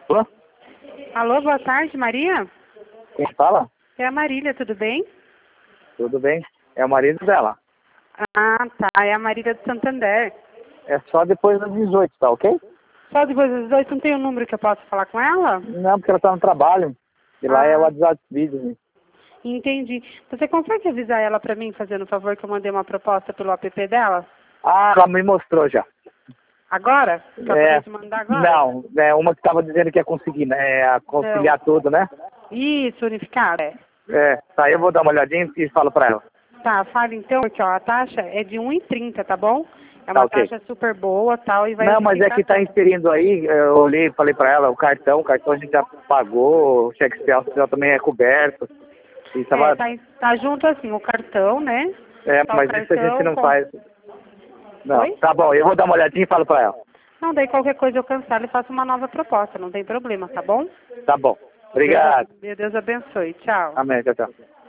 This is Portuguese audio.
Alô? Alô, boa tarde, Maria? Quem fala? É a Marília, tudo bem? Tudo bem? É o marido dela. Ah, tá, é a Marília do Santander. É só depois das 18, tá ok? Só depois das 18 não tem um número que eu possa falar com ela? Não, porque ela tá no trabalho. E lá é o Ah, WhatsApp Business. entendi. Você consegue avisar ela pra mim, fazendo um favor, que eu mandei uma proposta pelo app dela? Ah, ela me mostrou já. Agora? Que eu acabei É. de mandar agora? Não, é uma que tava dizendo que ia conseguir, né? Conciliar tudo, né? Isso, unificado. É. Tá, eu vou dar uma olhadinha e falo pra ela. Tá, fala então, porque ó, a taxa é de 1,30, tá bom? É Tá uma ok. taxa super boa, tal, e vai Não, mas é unificar que tá tudo. inserindo aí, eu olhei e falei pra ela, o cartão a gente já pagou, o cheque especial também é coberto. E É, tava, tá junto assim, o cartão, né? Tá o mas isso a gente cartão não com... faz. Não, Oi? tá bom, eu vou dar uma olhadinha e falo pra ela. Não, daí qualquer coisa eu cancelo e faço uma nova proposta, não tem problema, tá bom? Tá bom. Obrigado. Meu Deus abençoe. Tchau. Amém, tchau, tchau.